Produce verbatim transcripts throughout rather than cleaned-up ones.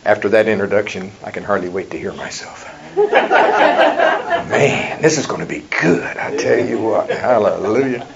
After that introduction, I can hardly wait to hear myself. Man, this is going to be good. I tell you what. Hallelujah.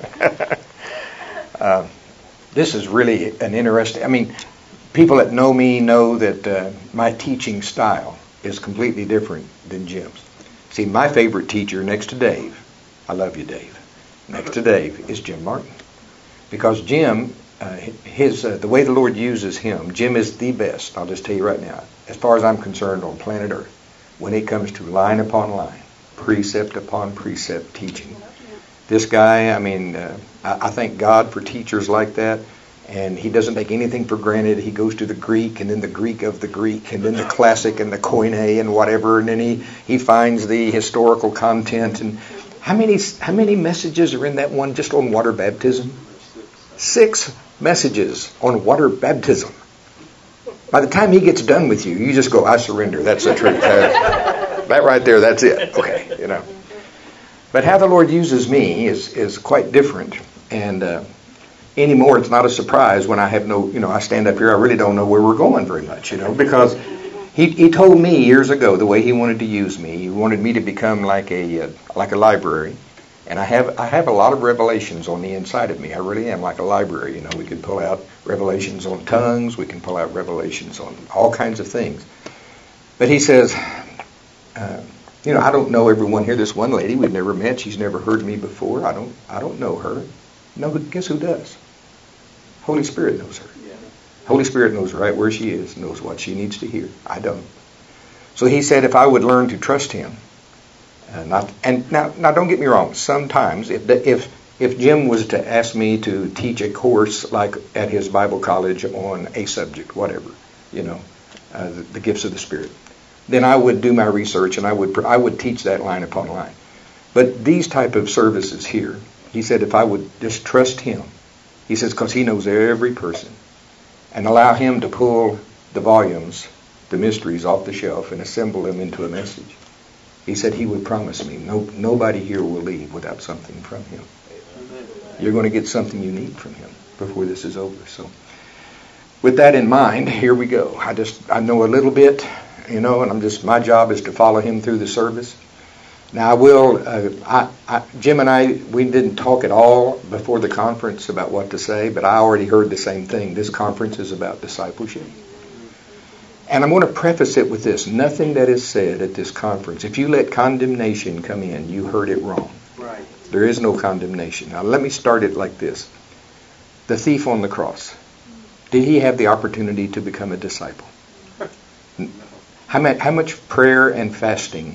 uh, this is really an interesting... I mean, people that know me know that uh, my teaching style is completely different than Jim's. See, my favorite teacher next to Dave, I love you, Dave, next to Dave is Jim Martin. Because Jim... Uh, his uh, the way the Lord uses him, Jim is the best, I'll just tell you right now, as far as I'm concerned on planet Earth, when it comes to line upon line, precept upon precept teaching. This guy, I mean, uh, I, I thank God for teachers like that, and he doesn't take anything for granted. He goes to the Greek, and then the Greek of the Greek, and then the classic, and the Koine, and whatever, and then he, he finds the historical content. And how many how many messages are in that one just on water baptism? Six messages on water baptism. By the time he gets done with you, you just go, I surrender. That's the truth. Uh, that right there, that's it. Okay, you know. But how the Lord uses me is is quite different. And uh, anymore, it's not a surprise when I have no, you know, I stand up here, I really don't know where we're going very much, you know, because he he told me years ago the way he wanted to use me. He wanted me to become like a uh, like a library. And I have I have a lot of revelations on the inside of me. I really am like a library. You know, we can pull out revelations on tongues. We can pull out revelations on all kinds of things. But he says, uh, you know, I don't know everyone here. This one lady we've never met. She's never heard me before. I don't I don't know her. No, guess who does? Holy Spirit knows her. Yeah. Holy Spirit knows right where she is, knows what she needs to hear. I don't. So he said if I would learn to trust him. Uh, not and now, now don't get me wrong. Sometimes, if if if Jim was to ask me to teach a course like at his Bible college on a subject, whatever, you know, uh, the, the gifts of the Spirit, then I would do my research and I would I would teach that line upon line. But these type of services here, he said, if I would just trust him, he says, because he knows every person, and allow him to pull the volumes, the mysteries off the shelf and assemble them into a message. He said he would promise me, no, nobody here will leave without something from him. You're going to get something you need from him before this is over. So with that in mind, here we go. I just, I know a little bit, you know, and I'm just, my job is to follow him through the service. Now I will, uh, I, I, Jim and I, we didn't talk at all before the conference about what to say, but I already heard the same thing. This conference is about discipleship. And I'm going to preface it with this. Nothing that is said at this conference, if you let condemnation come in, you heard it wrong. Right. There is no condemnation. Now let me start it like this. The thief on the cross, did he have the opportunity to become a disciple? How much, how much prayer and fasting?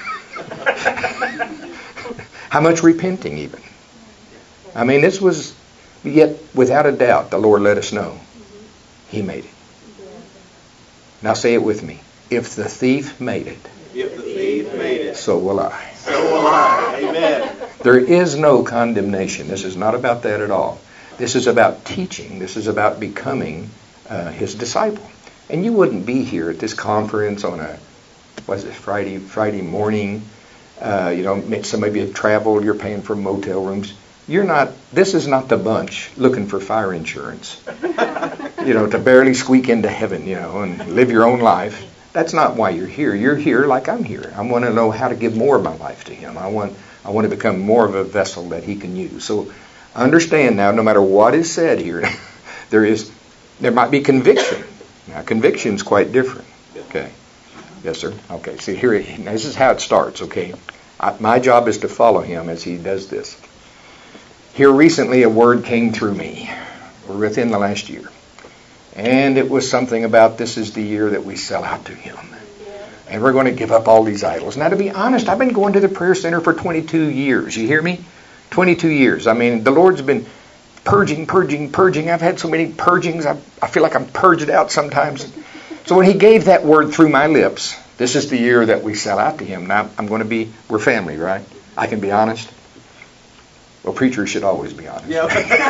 How much repenting even? I mean, this was, yet without a doubt, the Lord let us know he made it. Now say it with me. If the thief made it, if the thief made it, so will I. So will I. Amen. There is no condemnation. This is not about that at all. This is about teaching. This is about becoming uh, his disciple. And you wouldn't be here at this conference on a, what is it, Friday Friday morning. Uh, you know, some of you have traveled. You're paying for motel rooms. You're not. This is not the bunch looking for fire insurance. You know, to barely squeak into heaven, you know, and live your own life. That's not why you're here. You're here like I'm here. I want to know how to give more of my life to him. I want I want to become more of a vessel that he can use. So understand now, no matter what is said here, there is there might be conviction. Now, conviction's quite different. Okay. Yes, sir. Okay. See, here, this is how it starts, okay? I, my job is to follow him as he does this. Here recently a word came through me within the last year. And it was something about this is the year that we sell out to him. And we're going to give up all these idols. Now, to be honest, I've been going to the prayer center for twenty-two years. You hear me? twenty-two years. I mean, the Lord's been purging, purging, purging. I've had so many purgings. I, I feel like I'm purged out sometimes. So when he gave that word through my lips, this is the year that we sell out to him. Now, I'm going to be, we're family, right? I can be honest. Well, preachers should always be honest. Yeah.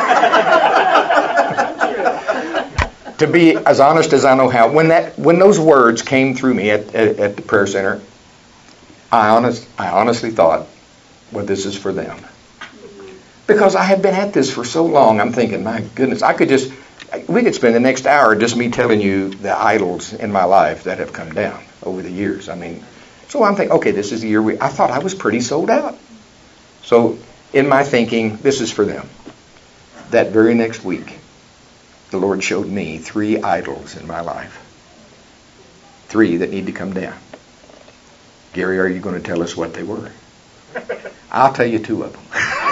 To be as honest as I know how, when that when those words came through me at, at, at the prayer center, I honest I honestly thought, well, this is for them. Because I have been at this for so long, I'm thinking, my goodness, I could just, we could spend the next hour just me telling you the idols in my life that have come down over the years. I mean, so I'm thinking, okay, this is the year we, I thought I was pretty sold out. So in my thinking, this is for them. That very next week, the Lord showed me three idols in my life. Three that need to come down. Gary, are you going to tell us what they were? I'll tell you two of them.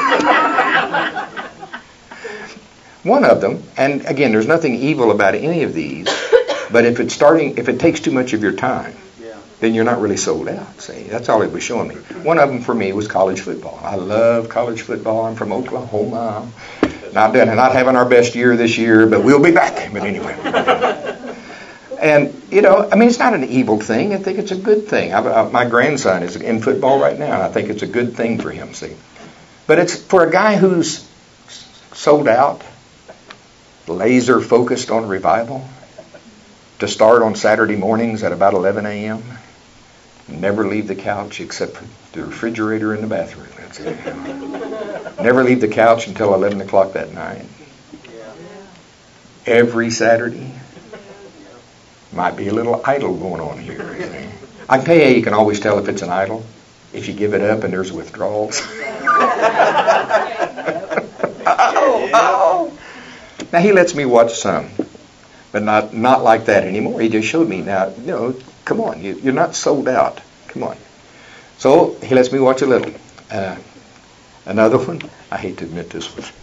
One of them, and again, there's nothing evil about any of these, but if it's starting, if it takes too much of your time, then you're not really sold out. See, that's all it was showing me. One of them for me was college football. I love college football. I'm from Oklahoma. Not done, not having our best year this year, but we'll be back. But anyway. And, you know, I mean, it's not an evil thing. I think it's a good thing. I, I, my grandson is in football right now, and I think it's a good thing for him, see. But it's for a guy who's sold out, laser focused on revival, to start on Saturday mornings at about eleven a.m., never leave the couch except for the refrigerator in the bathroom. That's it. Never leave the couch until eleven o'clock that night. Every Saturday. Might be a little idol going on here. I can tell you, you can always tell if it's an idol if you give it up and there's withdrawals. Uh-oh, uh-oh. Now he lets me watch some, but not not like that anymore. He just showed me. Now, you know, come on, you, you're not sold out. Come on. So he lets me watch a little. Uh, another one. I hate to admit this one.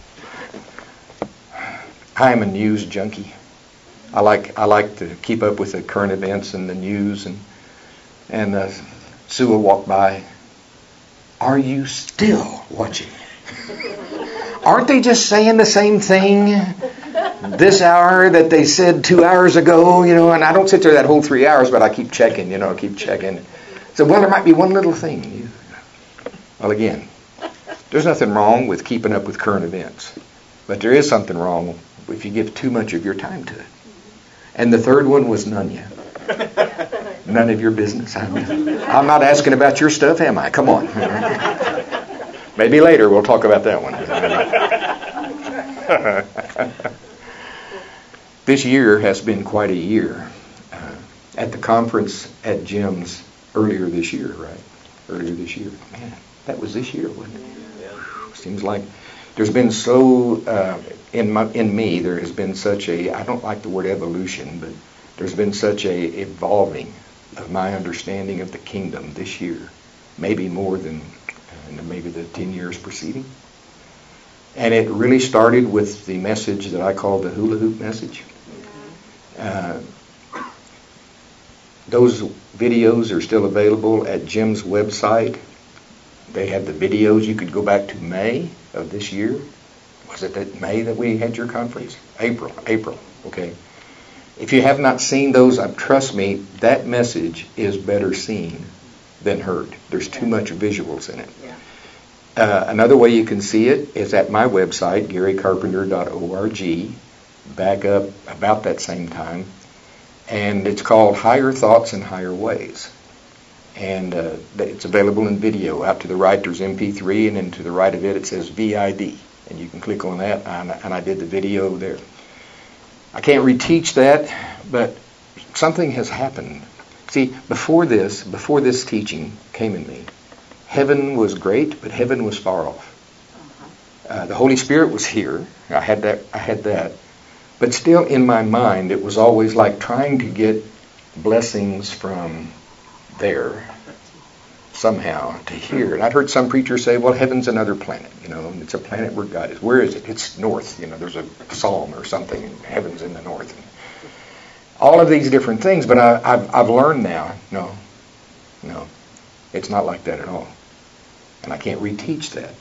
I am a news junkie. I like I like to keep up with the current events and the news, and and uh, Sue will walk by. Are you still watching? Aren't they just saying the same thing this hour that they said two hours ago? You know, and I don't sit there that whole three hours, but I keep checking. You know, I keep checking. So well, there might be one little thing. Well, again, there's nothing wrong with keeping up with current events, but there is something wrong if you give too much of your time to it. And the third one was none yet. None of your business. I'm, I'm not asking about your stuff, am I? Come on. Maybe later we'll talk about that one. This year has been quite a year. Uh, at the conference at Jim's earlier this year, right? Earlier this year. Man, that was this year, wasn't it? Whew, seems like there's been so... Uh, In my, in me, there has been such a, I don't like the word evolution, but there's been such a evolving of my understanding of the kingdom this year, maybe more than uh, maybe the ten years preceding. And it really started with the message that I call the hula hoop message. Uh, those videos are still available at Jim's website. They have the videos. You could go back to May of this year. Was it that May that we had your conference? April, April, okay. If you have not seen those, uh, trust me, that message is better seen than heard. There's too much visuals in it. Uh, another way you can see it is at my website, gary carpenter dot org, back up about that same time, and it's called Higher Thoughts and Higher Ways. And uh, it's available in video. Out to the right, there's M P three, and then to the right of it, it says V I D. And you can click on that, and, and I did the video there. I can't reteach that, but something has happened. See, before this, before this teaching came in me, heaven was great, but heaven was far off. Uh, the Holy Spirit was here. I had that. I had that. But still, in my mind, it was always like trying to get blessings from there somehow to here. And I'd heard some preachers say, well, heaven's another planet. You know, it's a planet where God is. Where is it? It's north. You know, there's a psalm or something, and heaven's in the north. All of these different things, but I, I've, I've learned now, no, no, it's not like that at all. And I can't reteach that.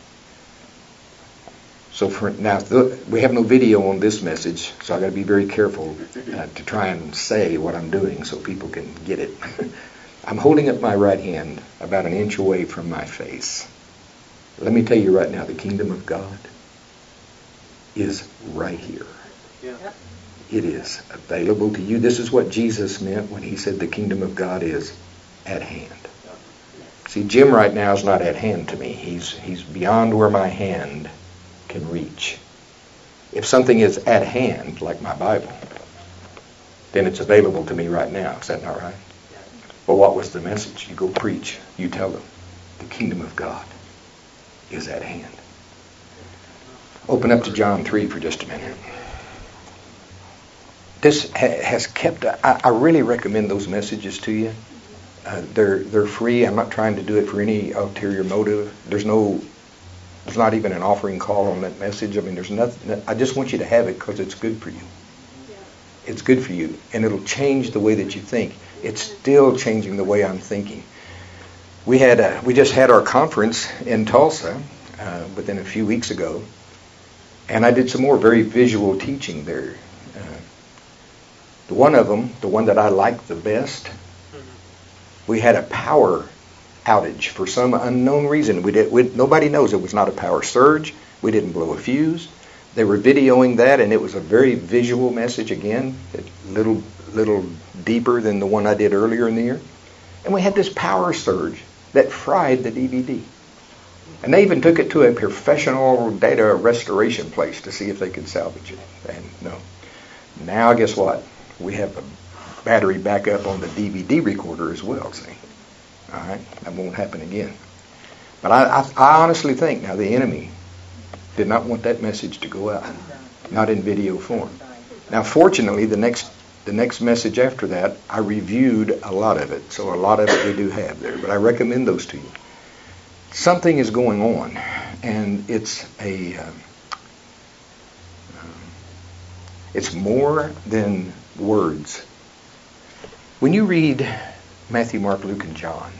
So for now, we have no video on this message, so I've got to be very careful uh, to try and say what I'm doing so people can get it. I'm holding up my right hand about an inch away from my face. Let me tell you right now, the kingdom of God is right here. Yeah. It is available to you. This is what Jesus meant when he said the kingdom of God is at hand. See, Jim right now is not at hand to me. He's he's beyond where my hand can reach. If something is at hand, like my Bible, then it's available to me right now. Is that not right? Well, what was the message? You go preach. You tell them the kingdom of God is at hand. Open up to John three for just a minute. This ha- has kept, I, I really recommend those messages to you. Uh, they're they're free. I'm not trying to do it for any ulterior motive. There's no, there's not even an offering call on that message. I mean, there's nothing. I just want you to have it because it's good for you. It's good for you, and it'll change the way that you think. It's still changing the way I'm thinking. We had a, we just had our conference in Tulsa uh, within a few weeks ago, and I did some more very visual teaching there. Uh, the one of them, the one that I liked the best, we had a power outage for some unknown reason. We did. We, nobody knows. It was not a power surge. We didn't blow a fuse. They were videoing that, and it was a very visual message again, a little little deeper than the one I did earlier in the year. And we had this power surge that fried the D V D. And they even took it to a professional data restoration place to see if they could salvage it. And no. Now, guess what? We have a battery backup on the D V D recorder as well, see? All right? That won't happen again. But I, I, I honestly think, now, the enemy did not want that message to go out, not in video form. Now, fortunately, the next the next message after that, I reviewed a lot of it, so a lot of it we do have there, but I recommend those to you. Something is going on, and it's a um, um, it's more than words. When you read Matthew, Mark, Luke, and John,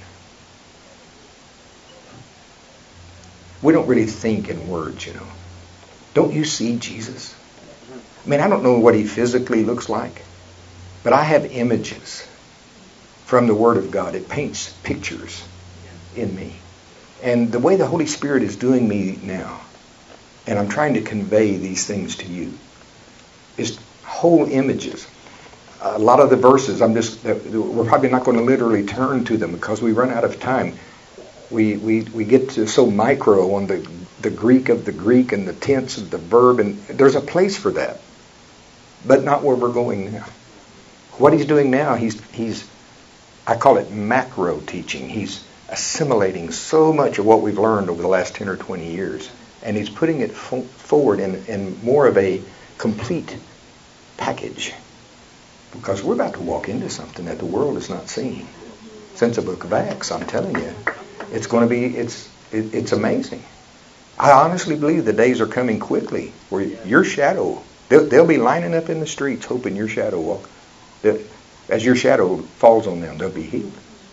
we don't really think in words, you know. Don't you see Jesus? I mean, I don't know what he physically looks like, but I have images from the Word of God. It paints pictures in me. And the way the Holy Spirit is doing me now, and I'm trying to convey these things to you, is whole images. A lot of the verses, I'm just, we're probably not going to literally turn to them because we run out of time. We we we get to so micro on the the Greek of the Greek and the tense of the verb, and there's a place for that, but not where we're going now. What he's doing now, he's he's I call it macro teaching. He's assimilating so much of what we've learned over the last ten or twenty years, and he's putting it fo- forward in in more of a complete package, because we're about to walk into something that the world has not seen since the book of Acts. I'm telling you. It's going to be, it's it, it's amazing. I honestly believe the days are coming quickly where your shadow, they'll, they'll be lining up in the streets hoping your shadow walk. As your shadow falls on them, they'll be healed.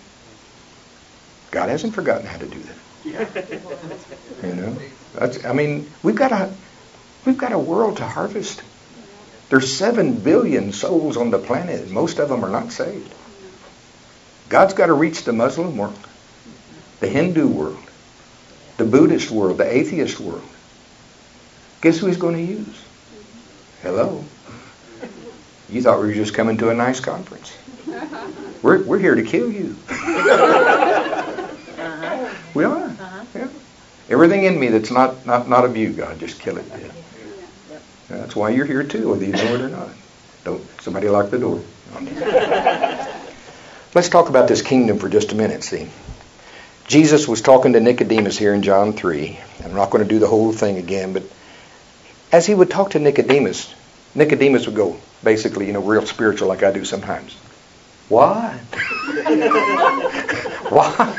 God hasn't forgotten how to do that. You know, that's, I mean, we've got a we've got a world to harvest. There's seven billion souls on the planet, and most of them are not saved. God's got to reach the Muslim world, the Hindu world, the Buddhist world, the atheist world. Guess who he's going to use? Hello. You thought we were just coming to a nice conference. We're we're here to kill you. uh-huh. We are. Uh-huh. Yeah. Everything in me that's not, not, not of you, God, just kill it. Yeah. That's why you're here too, whether you know it or not. Don't somebody lock the door. Let's talk about this kingdom for just a minute, see. Jesus was talking to Nicodemus here in John three. I'm not going to do the whole thing again, but as he would talk to Nicodemus, Nicodemus would go, basically, you know, real spiritual like I do sometimes. What? What?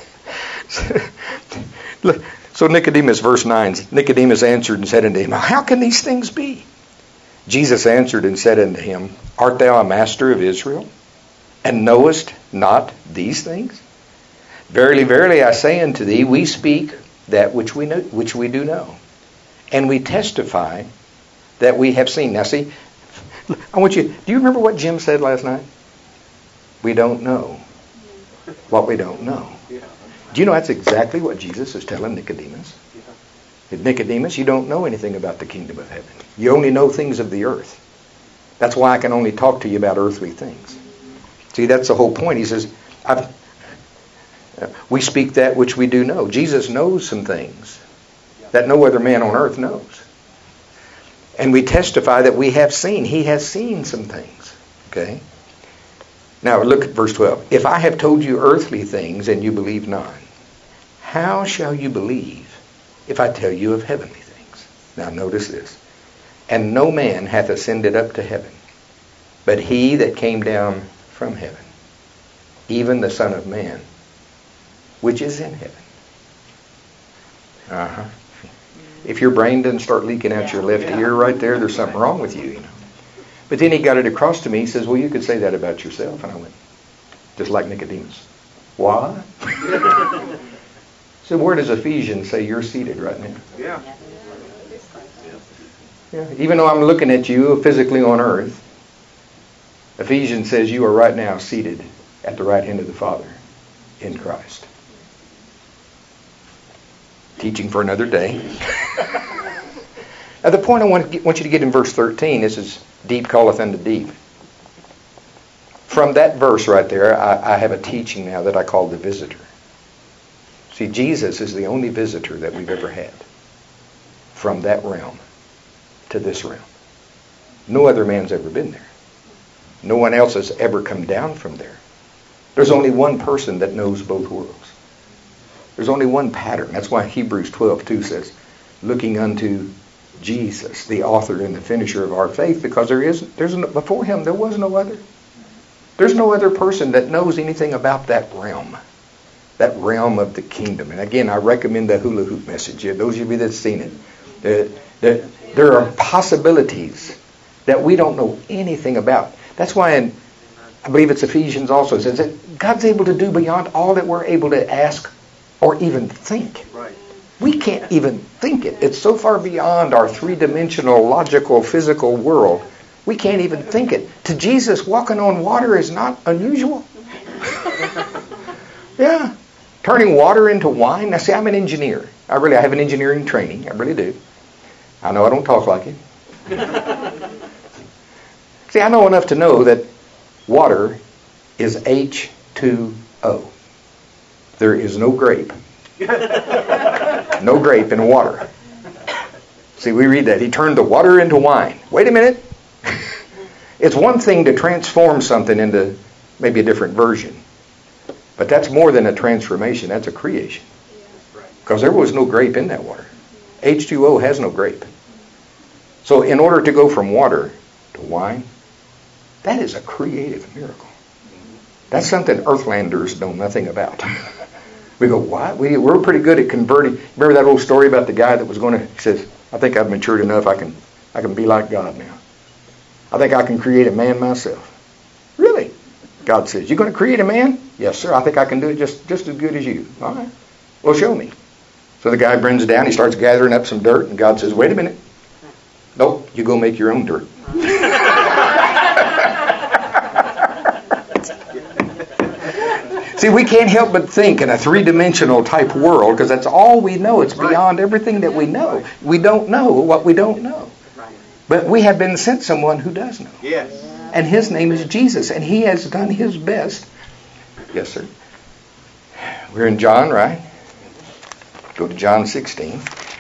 So Nicodemus, verse nine, Nicodemus answered and said unto him, how can these things be? Jesus answered and said unto him, art thou a master of Israel, and knowest not these things? Verily, verily, I say unto thee, we speak that which we know, which we do know, and we testify that we have seen. Now see, I want you, do you remember what Jim said last night? We don't know what we don't know. Do you know that's exactly what Jesus is telling Nicodemus? Nicodemus, you don't know anything about the kingdom of heaven. You only know things of the earth. That's why I can only talk to you about earthly things. See, that's the whole point. He says, I've, uh, we speak that which we do know. Jesus knows some things that no other man on earth knows. And we testify that we have seen. He has seen some things. Okay? Now look at verse twelve. If I have told you earthly things and you believe not, how shall you believe if I tell you of heavenly things? Now notice this. And no man hath ascended up to heaven, but he that came down from heaven, even the Son of Man, which is in heaven. Uh-huh. If your brain doesn't start leaking out your left ear right there, there's something wrong with you, you know. But then he got it across to me. He says, well, you could say that about yourself. And I went, just like Nicodemus. Why? So where does Ephesians say you're seated right now? Yeah. Yeah. Even though I'm looking at you physically on earth, Ephesians says you are right now seated at the right hand of the Father in Christ. Teaching for another day. Now the point I want, to get, want you to get in verse thirteen, this is deep calleth unto deep. From that verse right there, I, I have a teaching now that I call the visitor. See, Jesus is the only visitor that we've ever had from that realm to this realm. No other man's ever been there. No one else has ever come down from there. There's only one person that knows both worlds. There's only one pattern. That's why Hebrews twelve two says, looking unto Jesus, the author and the finisher of our faith, because there is, there's no, before him there was no other. There's no other person that knows anything about that realm, that realm of the kingdom. And again, I recommend the hula hoop message. Those of you that's seen it, that, that there are possibilities that we don't know anything about. That's why in, I believe it's Ephesians also says that God's able to do beyond all that we're able to ask or even think. Right. We can't even think it. It's so far beyond our three-dimensional, logical, physical world. We can't even think it. To Jesus, walking on water is not unusual. Yeah. Turning water into wine. Now see, I'm an engineer. I really I have an engineering training. I really do. I know I don't talk like it. See, I know enough to know that water is H two O. There is no grape. No grape in water. See, we read that. He turned the water into wine. Wait a minute. It's one thing to transform something into maybe a different version. But that's more than a transformation. That's a creation. Because there was no grape in that water. H two O has no grape. So in order to go from water to wine, that is a creative miracle. That's something earthlanders know nothing about. We go, what? We, we're pretty good at converting. Remember that old story about the guy that was going to, he says, I think I've matured enough, I can I can be like God now. I think I can create a man myself. Really? God says, you're going to create a man? Yes, sir. I think I can do it just, just as good as you. All right. Well, show me. So the guy brings it down. He starts gathering up some dirt. And God says, wait a minute. Nope. You go make your own dirt. See, we can't help but think in a three-dimensional type world because that's all we know. It's beyond everything that we know. We don't know what we don't know. But we have been sent someone who does know. Yes. And his name is Jesus. And he has done his best. Yes, sir. We're in John, right? Go to John sixteen.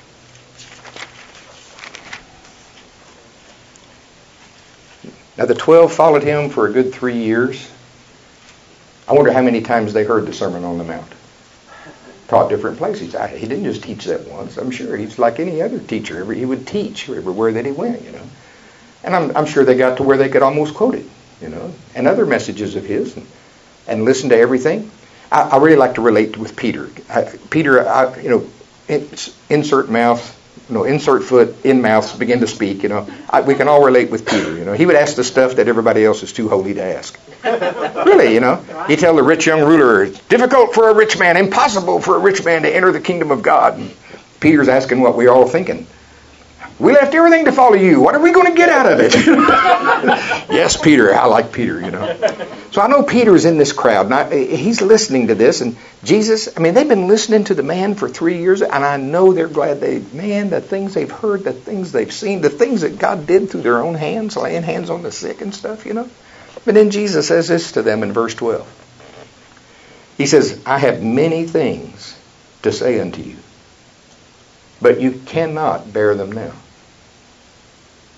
Now the twelve followed him for a good three years. I wonder how many times they heard the Sermon on the Mount. Taught different places. I, he didn't just teach that once. I'm sure he's like any other teacher. He would teach everywhere that he went, you know. And I'm, I'm sure they got to where they could almost quote it, you know, and other messages of his, and, and listen to everything. I, I really like to relate with Peter. I, Peter, I, you know, in, insert mouth, you know, insert foot in mouth, begin to speak, you know. I, we can all relate with Peter, you know. He would ask the stuff that everybody else is too holy to ask. Really, you know. He tell the rich young ruler, it's difficult for a rich man, impossible for a rich man to enter the kingdom of God. And Peter's asking what we're all thinking. We left everything to follow you. What are we going to get out of it? Yes, Peter. I like Peter, you know. So I know Peter's in this crowd. And I, he's listening to this. And Jesus, I mean, they've been listening to the man for three years. And I know they're glad they, man, the things they've heard, the things they've seen, the things that God did through their own hands, laying hands on the sick and stuff, you know. But then Jesus says this to them in verse twelve. He says, I have many things to say unto you, but you cannot bear them now.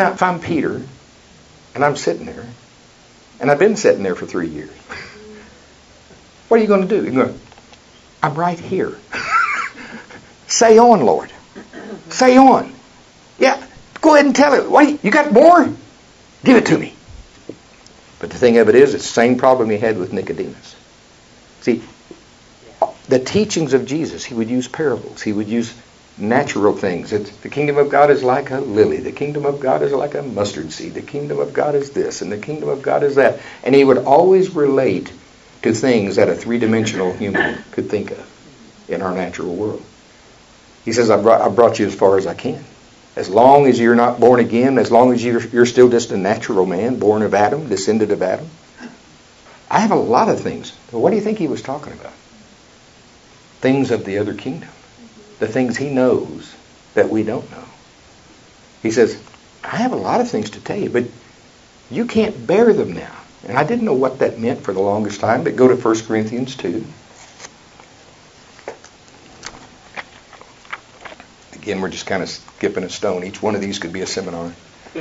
Now, if I'm Peter, and I'm sitting there, and I've been sitting there for three years, what are you going to do? You're going, I'm right here. Say on, Lord. Say on. Yeah, go ahead and tell it. Wait, you got more? Give it to me. But the thing of it is, it's the same problem he had with Nicodemus. See, the teachings of Jesus, he would use parables. He would use natural things. It's, the kingdom of God is like a lily. The kingdom of God is like a mustard seed. The kingdom of God is this, and the kingdom of God is that. And he would always relate to things that a three-dimensional human could think of in our natural world. He says, I brought, I brought you as far as I can. As long as you're not born again, as long as you're, you're still just a natural man, born of Adam, descended of Adam. I have a lot of things. What do you think he was talking about? Things of the other kingdom. The things he knows that we don't know. He says, I have a lot of things to tell you, but you can't bear them now. And I didn't know what that meant for the longest time, but go to First Corinthians two. Again, we're just kind of skipping a stone. Each one of these could be a seminar.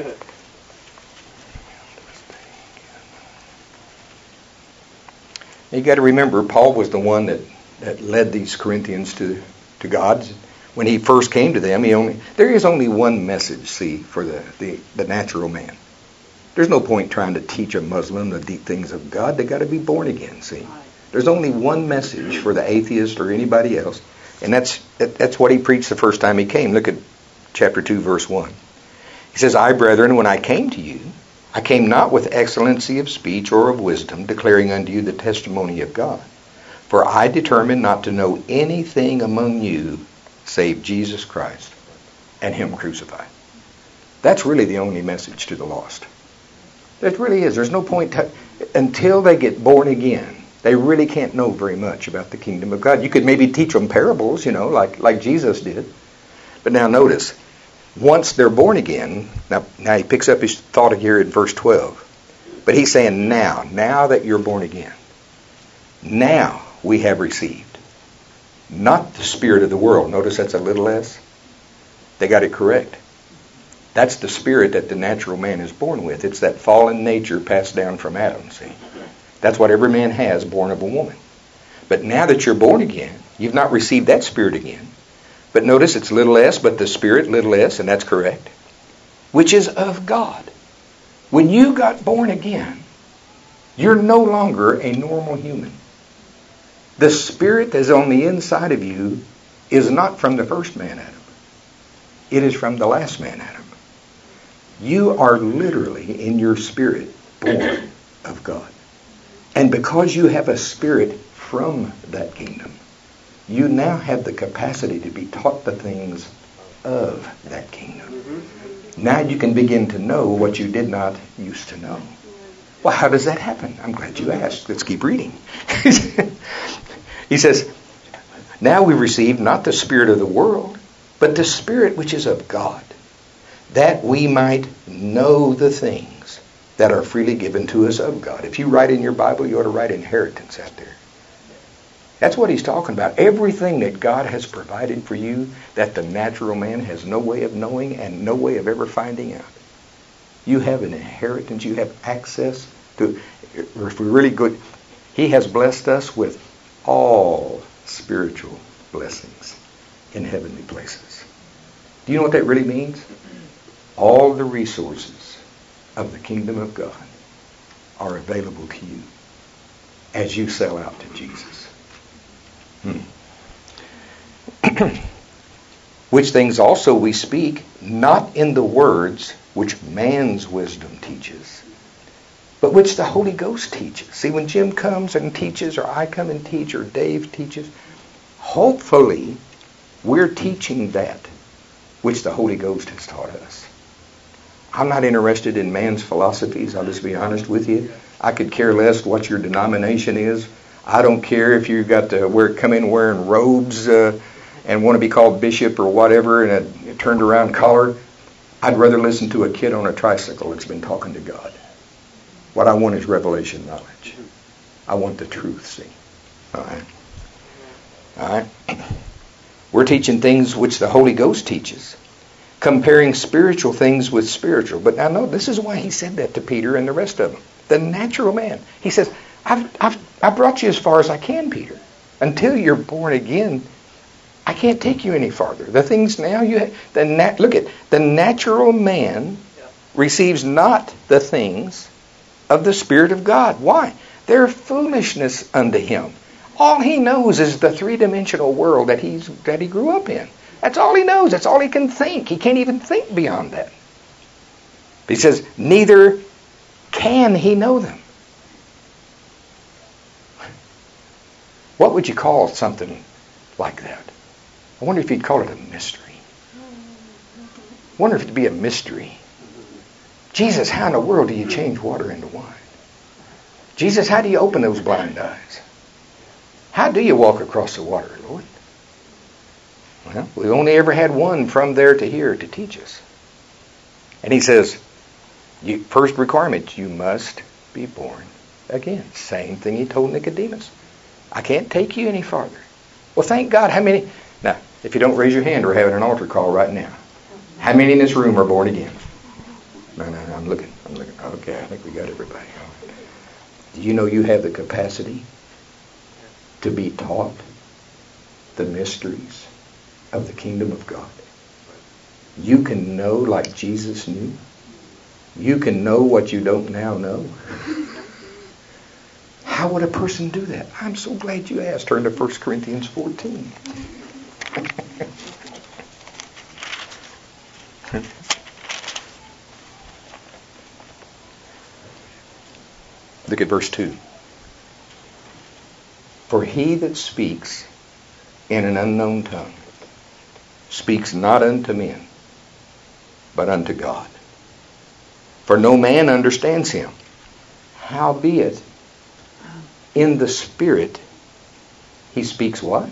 You got to remember, Paul was the one that, that led these Corinthians to, to God. When he first came to them, he only there is only one message, see, for the, the, the natural man. There's no point trying to teach a Muslim the deep things of God. They got to be born again, see. There's only one message for the atheist or anybody else. And that's that's what he preached the first time he came. Look at chapter two, verse one. He says, I, brethren, when I came to you, I came not with excellency of speech or of wisdom, declaring unto you the testimony of God. For I determined not to know anything among you save Jesus Christ and him crucified. That's really the only message to the lost. That really is. There's no point to, until they get born again. They really can't know very much about the kingdom of God. You could maybe teach them parables, you know, like, like Jesus did. But now notice, once they're born again, now, now he picks up his thought here in verse twelve. But he's saying now, now that you're born again, now we have received, not the spirit of the world. Notice that's a little s. They got it correct. That's the spirit that the natural man is born with. It's that fallen nature passed down from Adam, see. That's what every man has, born of a woman. But now that you're born again, you've not received that spirit again. But notice it's little s, but the spirit, little s, and that's correct, which is of God. When you got born again, you're no longer a normal human. The spirit that's on the inside of you is not from the first man, Adam. It is from the last man, Adam. You are literally, in your spirit, born of God. And because you have a spirit from that kingdom, you now have the capacity to be taught the things of that kingdom. Mm-hmm. Now you can begin to know what you did not used to know. Well, how does that happen? I'm glad you asked. Let's keep reading. He says, now we receive not the spirit of the world, but the spirit which is of God, that we might know the things that are freely given to us of God. If you write in your Bible, you ought to write inheritance out there. That's what he's talking about. Everything that God has provided for you that the natural man has no way of knowing and no way of ever finding out. You have an inheritance. You have access to, if we're really good, he has blessed us with all spiritual blessings in heavenly places. Do you know what that really means? All the resources of the kingdom of God are available to you as you sell out to Jesus. Hmm. Which things also we speak, not in the words which man's wisdom teaches, but which the Holy Ghost teaches. See, when Jim comes and teaches, or I come and teach, or Dave teaches, hopefully we're teaching that which the Holy Ghost has taught us. I'm not interested in man's philosophies. I'll just be honest with you. I could care less what your denomination is. I don't care if you've got to wear, come in wearing robes uh, and want to be called bishop or whatever and a, a turned around collar. I'd rather listen to a kid on a tricycle that's been talking to God. What I want is revelation knowledge. I want the truth, see. All right. All right. We're teaching things which the Holy Ghost teaches, comparing spiritual things with spiritual. But now, no, this is why he said that to Peter and the rest of them. The natural man. He says, I've, I've, I brought you as far as I can, Peter. Until you're born again, I can't take you any farther. The things now you have, the nat, look at, the natural man receives not the things of the Spirit of God. Why? They're foolishness unto him. All he knows is the three-dimensional world that he's that he grew up in. That's all he knows. That's all he can think. He can't even think beyond that. He says, neither can he know them. What would you call something like that? I wonder if you'd call it a mystery. I wonder if it'd be a mystery. Jesus, how in the world do you change water into wine? Jesus, how do you open those blind eyes? How do you walk across the water, Lord? Well, we only ever had one from there to here to teach us. And he says, you, first requirement, you must be born again. Same thing he told Nicodemus. I can't take you any farther. Well, thank God. How many? Now, if you don't raise your hand, we're having an altar call right now. How many in this room are born again? No, no, no, I'm looking. I'm looking. Okay, I think we got everybody. Do you know you have the capacity to be taught the mysteries of the kingdom of God? You can know like Jesus knew. You can know what you don't now know. How would a person do that? I'm so glad you asked. Turn to First Corinthians fourteen. Look at verse two. For he that speaks in an unknown tongue speaks not unto men, but unto God. For no man understands him. Howbeit, in the Spirit, he speaks what?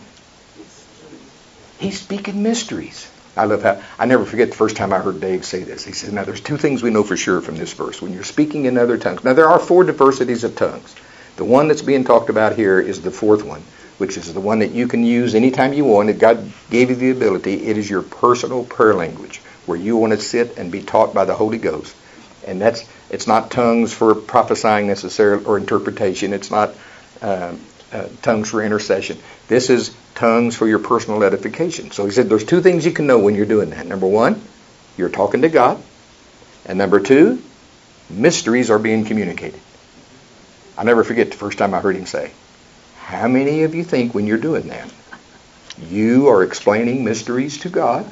He's speaking mysteries. I love how, I never forget the first time I heard Dave say this. He said, now there's two things we know for sure from this verse. When you're speaking in other tongues. Now there are four diversities of tongues. The one that's being talked about here is the fourth one, which is the one that you can use anytime you want. If God gave you the ability, it is your personal prayer language where you want to sit and be taught by the Holy Ghost. And that's, it's not tongues for prophesying necessarily or interpretation. It's not uh, uh, tongues for intercession. This is tongues for your personal edification. So he said there's two things you can know when you're doing that. Number one, you're talking to God. And number two, mysteries are being communicated. I'll never forget the first time I heard him say, how many of you think when you're doing that, you are explaining mysteries to God?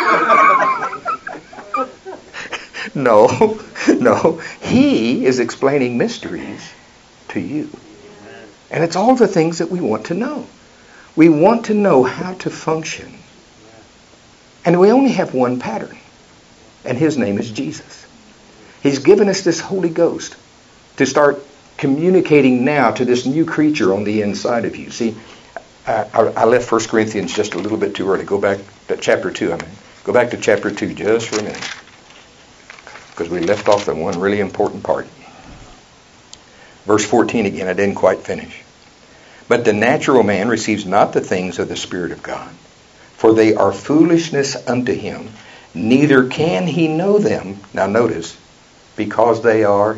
No, no. He is explaining mysteries to you. And it's all the things that we want to know. We want to know how to function. And we only have one pattern. And his name is Jesus. He's given us this Holy Ghost to start communicating now to this new creature on the inside of you. See, I, I left First Corinthians just a little bit too early. Go back to chapter two. I mean, go back to chapter two just for a minute. Because we left off the one really important part. Verse fourteen again, I didn't quite finish. But the natural man receives not the things of the Spirit of God, for they are foolishness unto him, neither can he know them. Now notice, because they are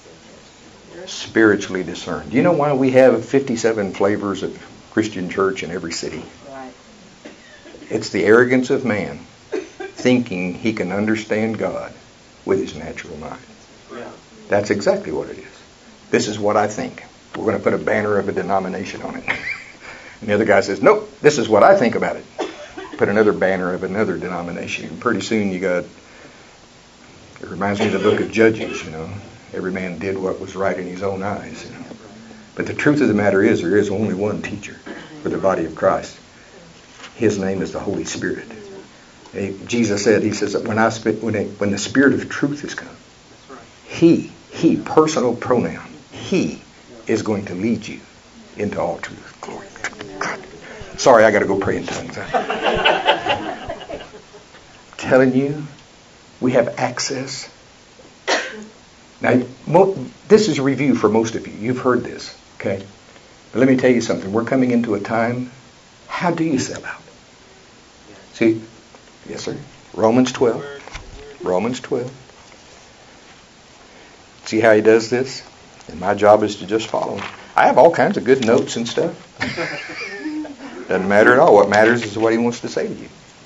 spiritually discerned. Do you know why we have fifty-seven flavors of Christian church in every city? Right. It's the arrogance of man thinking he can understand God with his natural mind. Yeah. That's exactly what it is. This is what I think. We're going to put a banner of a denomination on it. And the other guy says, nope, this is what I think about it. Put another banner of another denomination. And pretty soon you got, it reminds me of the book of Judges, you know. Every man did what was right in his own eyes, you know. But the truth of the matter is there is only one teacher for the body of Christ. His name is the Holy Spirit. Jesus said, he says, that when I spit, when, it, when the Spirit of truth is come, he, he, personal pronoun, he is going to lead you into all truth. Glory to God. Sorry, I got to go pray in tongues. I'm telling you, we have access. Now, mo- this is a review for most of you. You've heard this, okay? But let me tell you something. We're coming into a time, how do you sell out? See, yes, sir? Romans twelve. Romans twelve. See how he does this? And my job is to just follow him. I have all kinds of good notes and stuff. Doesn't matter at all. What matters is what he wants to say to you.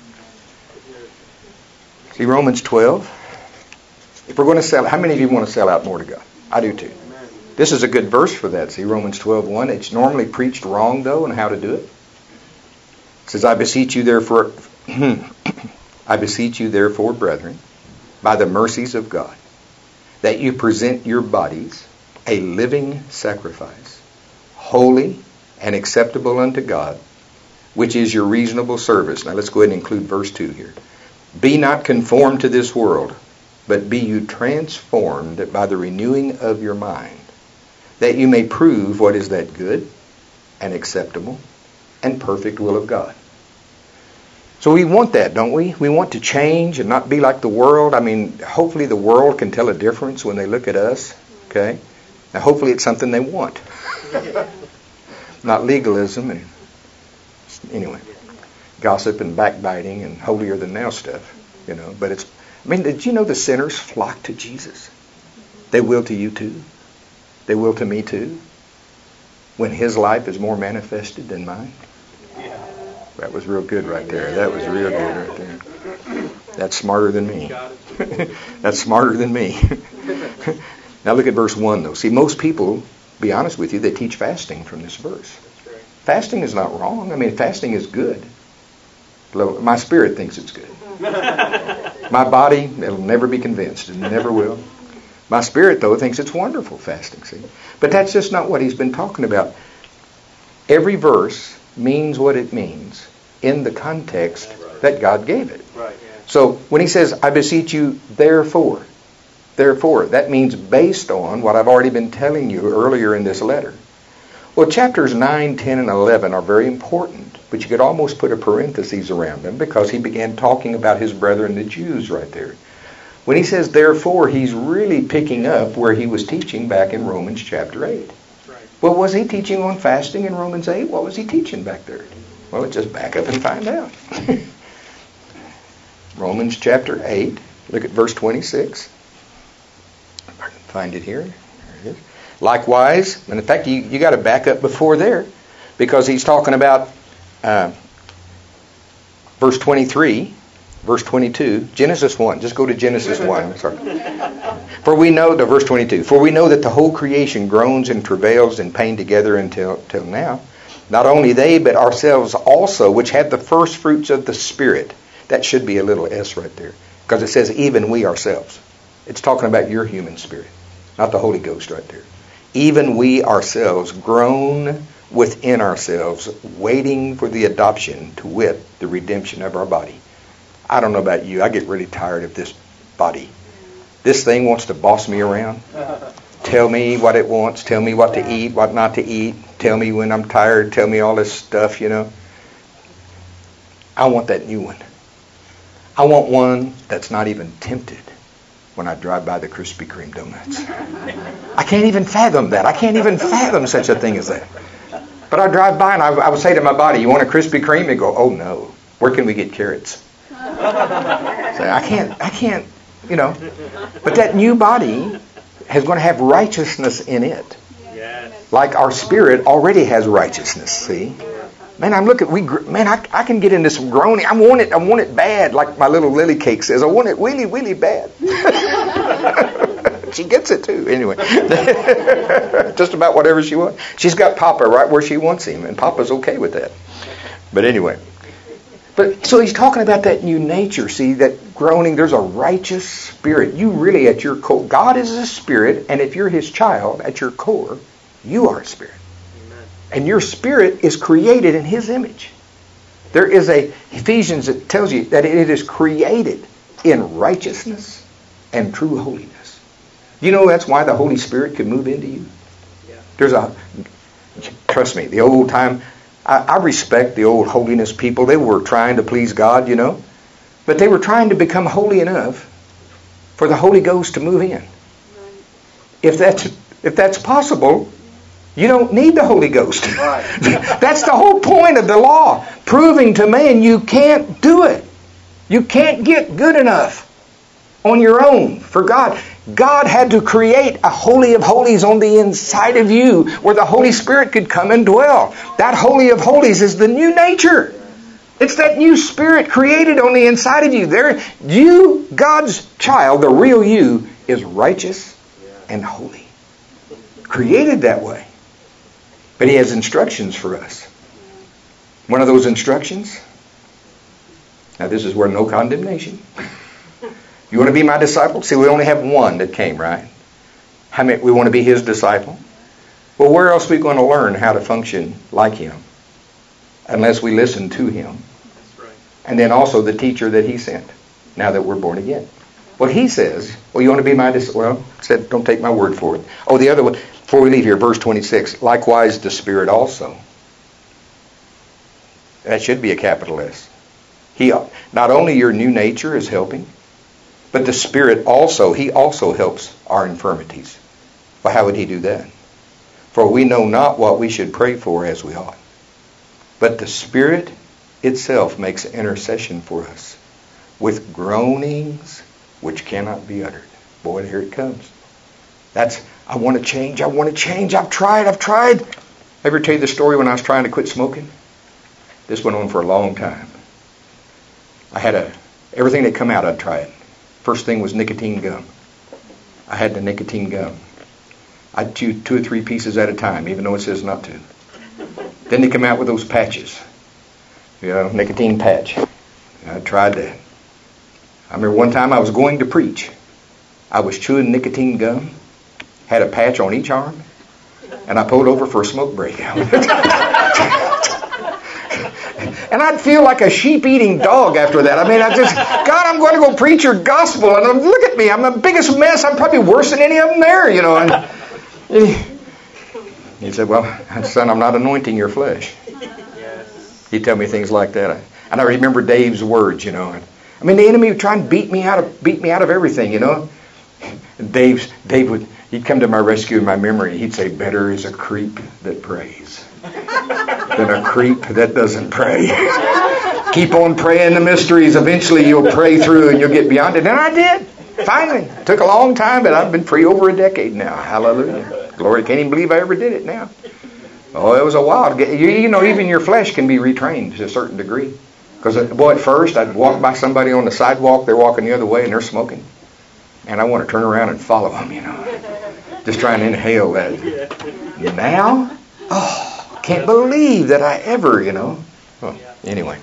See, Romans twelve. If we're going to sell, how many of you want to sell out more to God? I do too. This is a good verse for that. See, Romans twelve one. It's normally preached wrong, though, on how to do it. It says, I beseech you, therefore, I beseech you, therefore, brethren, by the mercies of God, that you present your bodies a living sacrifice, holy and acceptable unto God, which is your reasonable service. Now let's go ahead and include verse two here. Be not conformed to this world, but be you transformed by the renewing of your mind, that you may prove what is that good and acceptable and perfect will of God. So we want that, don't we? We want to change and not be like the world. I mean, hopefully the world can tell a difference when they look at us. Okay? Now hopefully it's something they want. Not legalism and, anyway, gossip and backbiting and holier than thou stuff. You know, but it's, I mean, did you know the sinners flock to Jesus? They will to you too. They will to me too. When his life is more manifested than mine. That was real good right there. That was real good right there. That's smarter than me. That's smarter than me. Now look at verse one though. See, most people, be honest with you, they teach fasting from this verse. Fasting is not wrong. I mean, fasting is good. My spirit thinks it's good. My body, it'll never be convinced. It never will. My spirit, though, thinks it's wonderful, fasting, see. But that's just not what he's been talking about. Every verse means what it means in the context that God gave it. So when he says, I beseech you, therefore, therefore, that means based on what I've already been telling you earlier in this letter. Well, chapters nine, ten, and eleven are very important, but you could almost put a parenthesis around them because he began talking about his brethren, the Jews, right there. When he says therefore, he's really picking up where he was teaching back in Romans chapter eight. Right. Well, was he teaching on fasting in Romans eight? What was he teaching back there? Well, let's just back up and find out. Romans chapter eight, look at verse twenty-six. If I can find it here. There it is. Likewise, and in fact, you, you got to back up before there because he's talking about uh, verse twenty-three. Verse twenty-two, Genesis one. Just go to Genesis one. Sorry. For we know, to verse twenty-two, for we know that the whole creation groans and travails in pain together until, until now. Not only they, but ourselves also, which have the first fruits of the Spirit. That should be a little S right there. Because it says, even we ourselves. It's talking about your human spirit. Not the Holy Ghost right there. Even we ourselves groan within ourselves, waiting for the adoption, to wit, the redemption of our body. I don't know about you. I get really tired of this body. This thing wants to boss me around. Tell me what it wants. Tell me what to eat, what not to eat. Tell me when I'm tired. Tell me all this stuff, you know. I want that new one. I want one that's not even tempted when I drive by the Krispy Kreme donuts. I can't even fathom that. I can't even fathom such a thing as that. But I drive by and I, I would say to my body, you want a Krispy Kreme? And go, oh no. Where can we get carrots? So I can't, I can't, you know. But that new body is going to have righteousness in it. Yes. Like our spirit already has righteousness, see? Man, I'm looking, we, man, I, I can get into some groaning. I want it, I want it bad, like my little lily cake says. I want it really, really bad. She gets it too, anyway. Just about whatever she wants. She's got Papa right where she wants him, and Papa's okay with that. But anyway. But so he's talking about that new nature, see, that groaning, there's a righteous spirit. You really at your core, God is a spirit, and if you're his child, at your core, you are a spirit. Amen. And your spirit is created in his image. There is a Ephesians that tells you that it is created in righteousness and true holiness. You know that's why the Holy Spirit can move into you? Yeah. There's a, trust me, the old time, I, I respect the old holiness people. They were trying to please God, you know. But they were trying to become holy enough for the Holy Ghost to move in. If that's, if that's possible, you don't need the Holy Ghost. Right. That's the whole point of the law. Proving to man you can't do it. You can't get good enough on your own for God. God had to create a Holy of Holies on the inside of you where the Holy Spirit could come and dwell. That Holy of Holies is the new nature. It's that new spirit created on the inside of you. There, you, God's child, the real you, is righteous and holy. Created that way. But He has instructions for us. One of those instructions, now this is where no condemnation. You want to be my disciple? See, we only have one that came, right? How many, we want to be His disciple? Well, where else are we going to learn how to function like Him? Unless we listen to Him. That's right. And then also the teacher that He sent, now that we're born again. Well, He says, well, you want to be my disciple? Well, said, don't take my word for it. Oh, the other one, before we leave here, verse twenty-six, likewise the Spirit also. That should be a capital S. He, not only your new nature is helping, but the Spirit also, He also helps our infirmities. Well, how would He do that? For we know not what we should pray for as we ought. But the Spirit itself makes intercession for us with groanings which cannot be uttered. Boy, here it comes. That's, I want to change, I want to change, I've tried, I've tried. Ever tell you the story when I was trying to quit smoking? This went on for a long time. I had a, everything that come out, I'd try it. First thing was nicotine gum. I had the nicotine gum. I'd chew two or three pieces at a time, even though it says not to. Then they come out with those patches. You know, nicotine patch. I tried that. I remember one time I was going to preach. I was chewing nicotine gum, had a patch on each arm, and I pulled over for a smoke break. And I'd feel like a sheep-eating dog after that. I mean, I just, God, I'm going to go preach your gospel. And I'm, look at me. I'm the biggest mess. I'm probably worse than any of them there, you know. And he, he said, well, son, I'm not anointing your flesh. He'd tell me things like that. And I remember Dave's words, you know. I mean, the enemy would try and beat me out of, beat me out of everything, you know. And Dave's, Dave would, he'd come to my rescue in my memory. He'd say, better is a creep that prays than a creep that doesn't pray. Keep on praying the mysteries. Eventually you'll pray through and you'll get beyond it. And I did. Finally. It took a long time, but I've been free over a decade now. Hallelujah. Glory. Can't even believe I ever did it now. Oh, it was a while. You, you know, even your flesh can be retrained to a certain degree. Because, boy, at first I'd walk by somebody on the sidewalk. They're walking the other way and they're smoking. And I want to turn around and follow them, you know. Just trying to inhale that. Now, oh. Can't believe that I ever, you know. Well, anyway.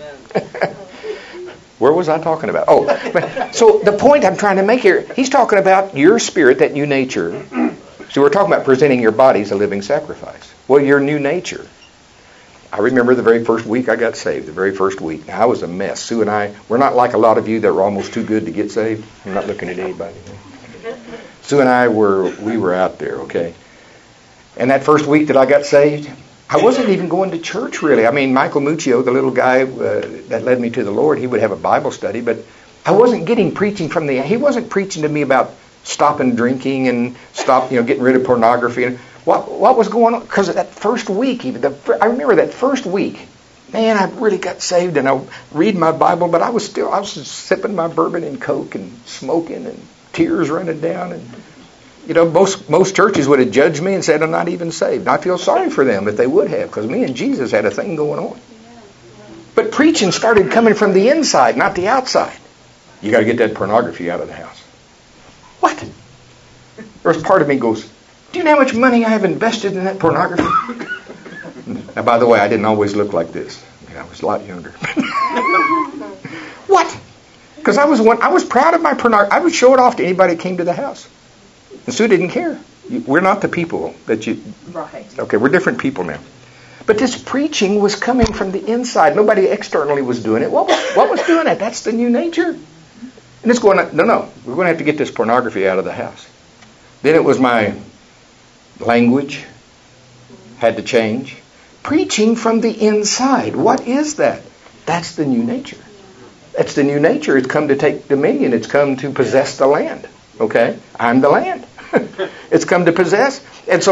Where was I talking about? Oh, but, so the point I'm trying to make here, he's talking about your spirit, that new nature. So we're talking about presenting your body as a living sacrifice. Well, your new nature. I remember the very first week I got saved, the very first week. I was a mess. Sue and I, we're not like a lot of you that were almost too good to get saved. I'm not looking at anybody. Sue and I were, we were out there, okay. And that first week that I got saved, I wasn't even going to church, really. I mean, Michael Muccio, the little guy uh, that led me to the Lord, he would have a Bible study, but I wasn't getting preaching from the... He wasn't preaching to me about stopping drinking and stop, you know, getting rid of pornography. And what what was going on? Because that first week, even the, I remember that first week, man, I really got saved, and I read my Bible, but I was still, I was just sipping my bourbon and Coke and smoking and tears running down and... You know, most most churches would have judged me and said I'm not even saved. I feel sorry for them if they would have, because me and Jesus had a thing going on. But preaching started coming from the inside, not the outside. You got to get that pornography out of the house. What? There's part of me goes, do you know how much money I have invested in that pornography? Now, by the way, I didn't always look like this. I, mean, I was a lot younger. What? Because I was one. I was proud of my pornography. I would show it off to anybody that came to the house. And Sue didn't care. We're not the people that you... Right. Okay, we're different people now. But this preaching was coming from the inside. Nobody externally was doing it. What was, what was doing it? That's the new nature. And it's going, no, no, we're going to have to get this pornography out of the house. Then it was my language had to change. Preaching from the inside. What is that? That's the new nature. That's the new nature. It's come to take dominion. It's come to possess the land. Okay? I'm the land. It's come to possess. And so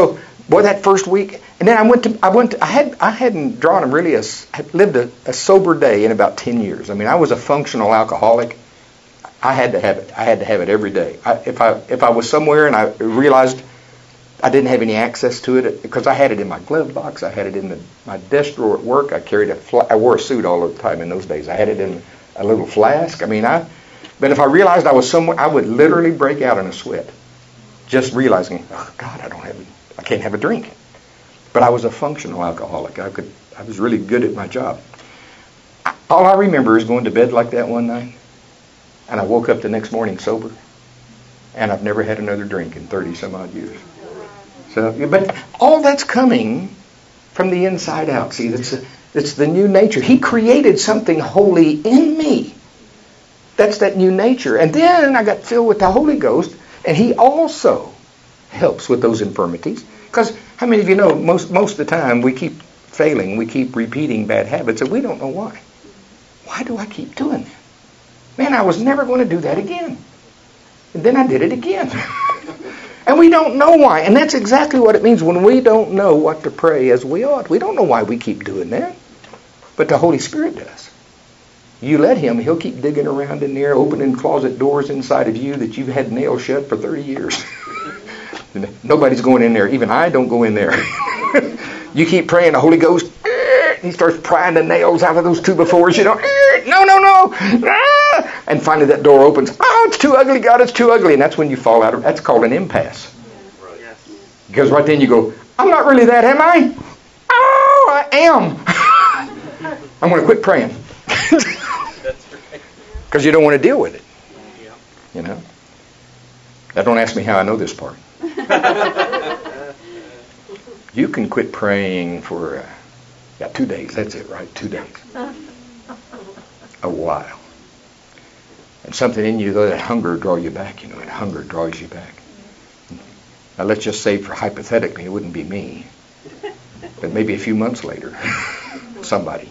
Boy, that first week, and then I went to, I went to, I had, I hadn't drawn a really, a, had lived a, a sober day in about ten years. I mean, I was a functional alcoholic. I had to have it. I had to have it every day. I, if I, if I was somewhere and I realized I didn't have any access to it, because I had it in my glove box, I had it in the, my desk drawer at work. I carried a, fl- I wore a suit all the time in those days. I had it in a little flask. I mean, I, but if I realized I was somewhere, I would literally break out in a sweat, just realizing, oh God, I don't have, I can't have a drink. But I was a functional alcoholic. I could, I was really good at my job. I, all I remember is going to bed like that one night, and I woke up the next morning sober, and I've never had another drink in thirty some odd years. So, but all that's coming from the inside out. See, that's a, it's the new nature. He created something holy in me. That's that new nature. And then I got filled with the Holy Ghost, and He also helps with those infirmities. Because how many of you know most most of the time we keep failing, we keep repeating bad habits, and we don't know why. Why do I keep doing that? Man, I was never going to do that again. And then I did it again. And we don't know why. And that's exactly what it means when we don't know what to pray as we ought. We don't know why we keep doing that. But the Holy Spirit does. You let Him, He'll keep digging around in there, opening closet doors inside of you that you've had nailed shut for thirty years. Nobody's going in there. Even I don't go in there. You keep praying, the Holy Ghost, He starts prying the nails out of those two befores. You know, no, no, no. And finally that door opens. Oh, it's too ugly, God, it's too ugly. And that's when you fall out of, that's called an impasse. Because right then you go, I'm not really that, am I? Oh, I am. I'm going to quit praying. Because you don't want to deal with it. You know? Now don't ask me how I know this part. You can quit praying for uh, yeah, two days. That's it, right? Two days. A while. And something in you, though, that hunger draw you back. You know, that hunger draws you back. Now let's just say, for hypothetically, it wouldn't be me, but maybe a few months later, somebody.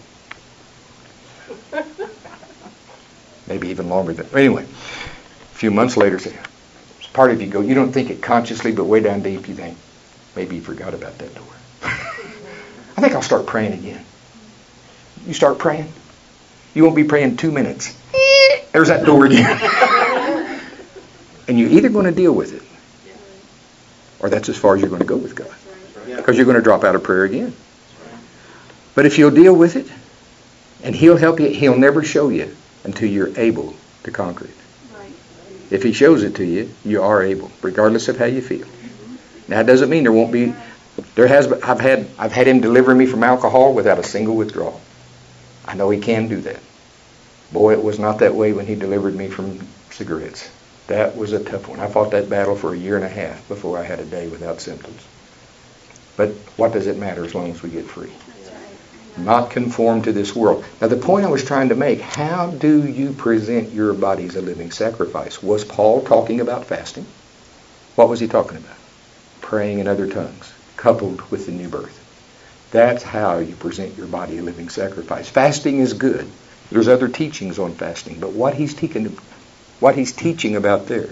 Maybe even longer than. Anyway, a few months later, part of you go, you don't think it consciously, but way down deep you think, maybe you forgot about that door. I think I'll start praying again. You start praying. You won't be praying two minutes. There's that door again. And you're either going to deal with it, or that's as far as you're going to go with God. Because you're going to drop out of prayer again. But if you'll deal with it, and He'll help you, He'll never show you until you're able to conquer it. If He shows it to you, you are able, regardless of how you feel. Now, it doesn't mean there won't be. There has. I've had. I've had Him deliver me from alcohol without a single withdrawal. I know He can do that. Boy, it was not that way when He delivered me from cigarettes. That was a tough one. I fought that battle for a year and a half before I had a day without symptoms. But what does it matter as long as we get free? Not conform to this world. Now, the point I was trying to make, how do you present your body as a living sacrifice? Was Paul talking about fasting? What was he talking about? Praying in other tongues, coupled with the new birth. That's how you present your body a living sacrifice. Fasting is good. There's other teachings on fasting, but what he's teaching, what he's teaching about there,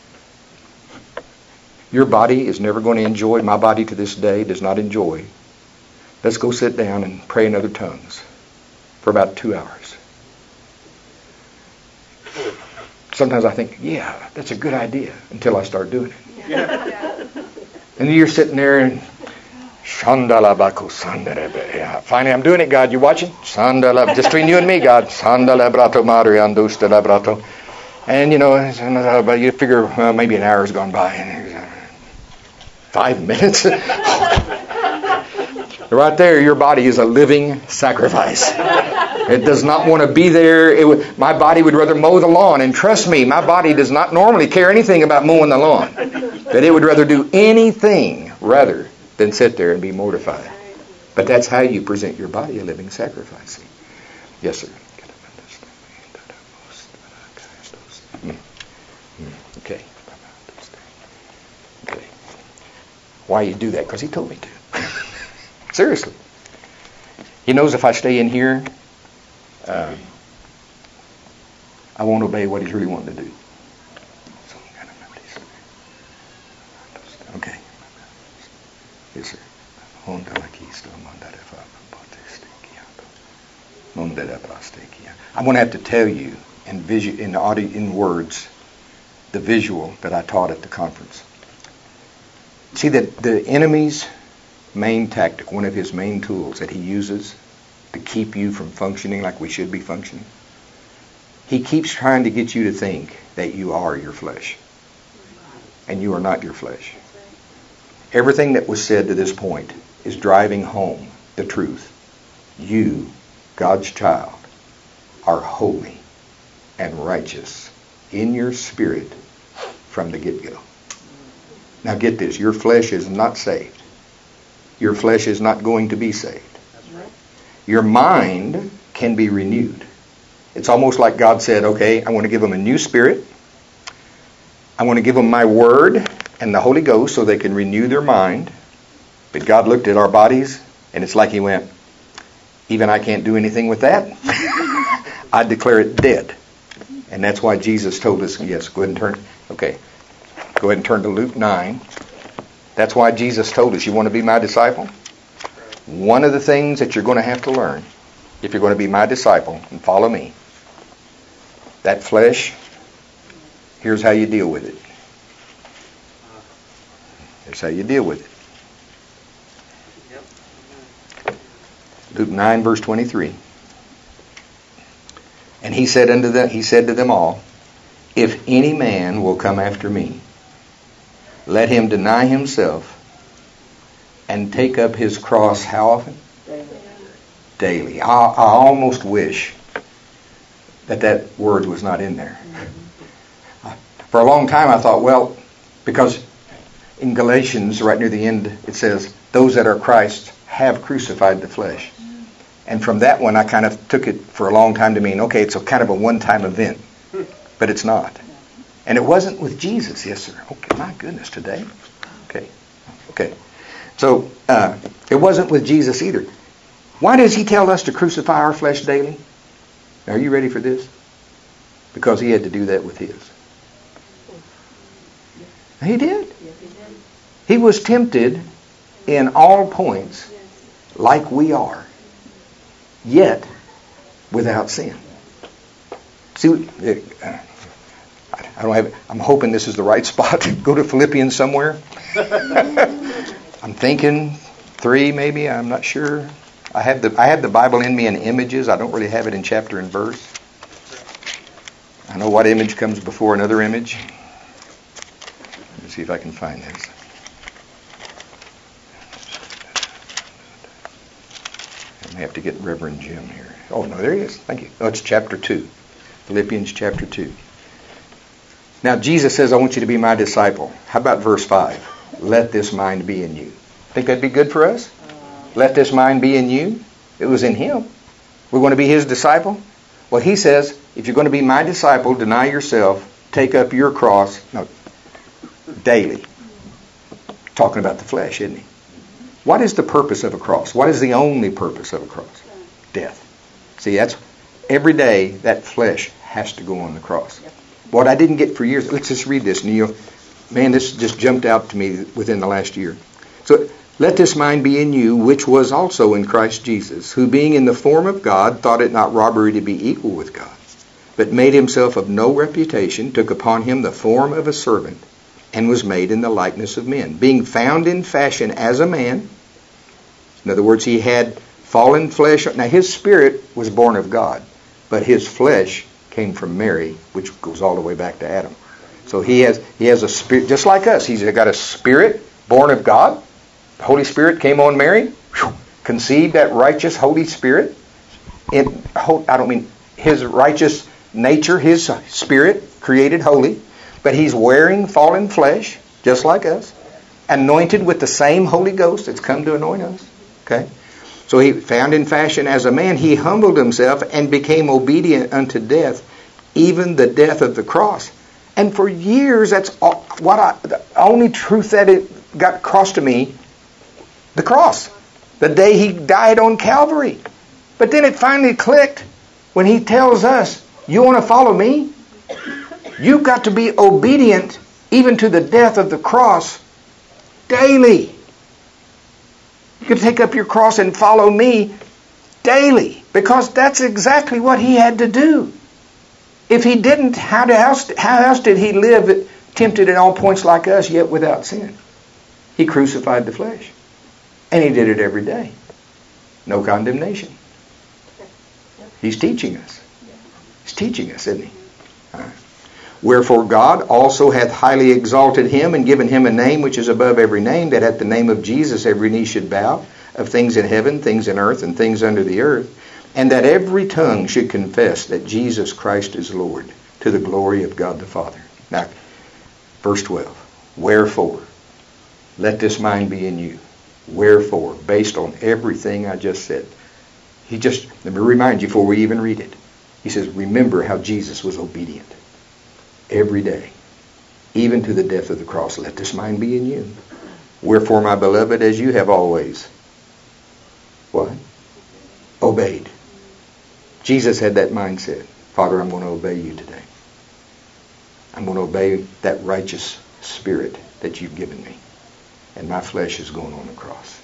your body is never going to enjoy, my body to this day does not enjoy. Let's go sit down and pray in other tongues for about two hours. Sometimes I think, yeah, that's a good idea, until I start doing it. Yeah. And then you're sitting there and Shandalabaku Sandalebe. Finally, I'm doing it, God. You watching? Sandalab. Just between you and me, God. Sandalabrato Mariandusta Labrato. And you know, you figure well, maybe an hour's gone by. Five minutes. Right there, your body is a living sacrifice. It does not want to be there. It would, my body would rather mow the lawn. And trust me, my body does not normally care anything about mowing the lawn. But it would rather do anything rather than sit there and be mortified. But that's how you present your body a living sacrifice. Yes, sir. Mm. Mm. Okay. Okay. Why you do that? Because He told me to. Seriously. He knows if I stay in here, uh, I won't obey what He's really wanting to do. Okay. Yes, sir. I'm going to have to tell you in visu- in audio, in words, the visual that I taught at the conference. See that the enemy's main tactic, one of his main tools that he uses to keep you from functioning like we should be functioning, he keeps trying to get you to think that you are your flesh. And you are not your flesh. Everything that was said to this point is driving home the truth. You, God's child, are holy and righteous in your spirit from the get-go. Now get this, your flesh is not saved. Your flesh is not going to be saved. Your mind can be renewed. It's almost like God said, okay, I want to give them a new spirit. I want to give them my word and the Holy Ghost so they can renew their mind. But God looked at our bodies and it's like he went, even I can't do anything with that. I declare it dead. And that's why Jesus told us, yes, go ahead and turn. Okay, go ahead and turn to Luke nine. That's why Jesus told us, you want to be my disciple? One of the things that you're going to have to learn, if you're going to be my disciple and follow me, that flesh, here's how you deal with it. Here's how you deal with it. Luke nine, verse twenty-three. And he said unto them, he said to them all, if any man will come after me, let him deny himself and take up his cross how often? Daily. Daily. I, I almost wish that that word was not in there. Mm-hmm. For a long time I thought, well, because in Galatians, right near the end, it says, those that are Christ have crucified the flesh. And from that one, I kind of took it for a long time to mean, okay, it's a kind of a one-time event. But it's not. And it wasn't with Jesus. Yes, sir. Okay, my goodness, today. Okay. Okay. So, uh, it wasn't with Jesus either. Why does he tell us to crucify our flesh daily? Are you ready for this? Because he had to do that with his. He did. He was tempted in all points like we are, yet without sin. See, I don't have. I'm hoping this is the right spot. Go to Philippians somewhere. I'm thinking three, maybe. I'm not sure. I have the I have the Bible in me in images. I don't really have it in chapter and verse. I know what image comes before another image. Let me see if I can find this. I have to get Reverend Jim here. Oh, no, there he is. Thank you. Oh, it's chapter two. Philippians chapter two. Now, Jesus says, I want you to be my disciple. How about verse five? Let this mind be in you. Think that'd be good for us? Let this mind be in you. It was in him. We're going to be his disciple. Well, he says, if you're going to be my disciple, deny yourself, take up your cross, no, daily. Talking about the flesh, isn't he? What is the purpose of a cross? What is the only purpose of a cross? Death. See, that's every day that flesh has to go on the cross. What I didn't get for years, let's just read this, Neil. Man, this just jumped out to me within the last year. So, let this mind be in you, which was also in Christ Jesus, who being in the form of God, thought it not robbery to be equal with God, but made himself of no reputation, took upon him the form of a servant, and was made in the likeness of men. Being found in fashion as a man, in other words, he had fallen flesh. Now, his spirit was born of God, but his flesh came from Mary, which goes all the way back to Adam. So he has he has a spirit, just like us. He's got a spirit born of God. The Holy Spirit came on Mary, whew, conceived that righteous Holy Spirit. In, I don't mean his righteous nature, his spirit created holy, but he's wearing fallen flesh, just like us, anointed with the same Holy Ghost that's come to anoint us. Okay? So he found in fashion as a man, he humbled himself and became obedient unto death, even the death of the cross. And for years, that's all, what I, the only truth that it got across to me, the cross. The day he died on Calvary. But then it finally clicked when he tells us, you want to follow me? You've got to be obedient even to the death of the cross daily. You got to take up your cross and follow me daily, because that's exactly what he had to do. If he didn't, how else, how else did he live tempted at all points like us, yet without sin? He crucified the flesh. And he did it every day. No condemnation. He's teaching us. He's teaching us, isn't he? All right. Wherefore God also hath highly exalted him, and given him a name which is above every name, that at the name of Jesus every knee should bow, of things in heaven, things in earth, and things under the earth, and that every tongue should confess that Jesus Christ is Lord, to the glory of God the Father. Now, verse twelve. Wherefore, let this mind be in you. Wherefore, based on everything I just said. He just, let me remind you before we even read it. He says, remember how Jesus was obedient every day, even to the death of the cross. Let this mind be in you. Wherefore, my beloved, as you have always, what? Obeyed. Jesus had that mindset. Father, I'm going to obey you today. I'm going to obey that righteous spirit that you've given me. And my flesh is going on the cross.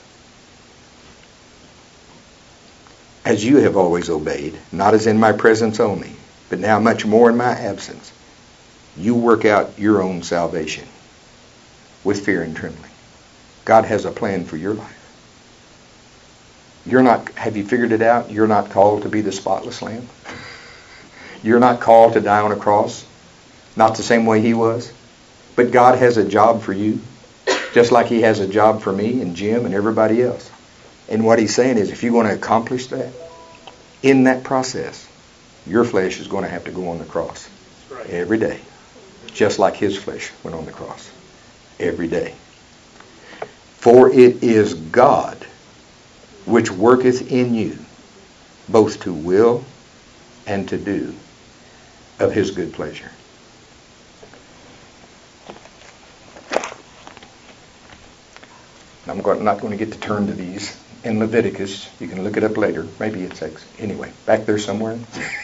As you have always obeyed, not as in my presence only, but now much more in my absence, you work out your own salvation with fear and trembling. God has a plan for your life. You're not, have you figured it out? You're not called to be the spotless lamb. You're not called to die on a cross. Not the same way he was. But God has a job for you. Just like he has a job for me and Jim and everybody else. And what he's saying is, if you're going to accomplish that, in that process, your flesh is going to have to go on the cross. Right. Every day. Just like his flesh went on the cross. Every day. For it is God which worketh in you, both to will and to do of his good pleasure. I'm not going to get to turn to these in Leviticus. You can look it up later. Maybe it's X. Anyway, back there somewhere.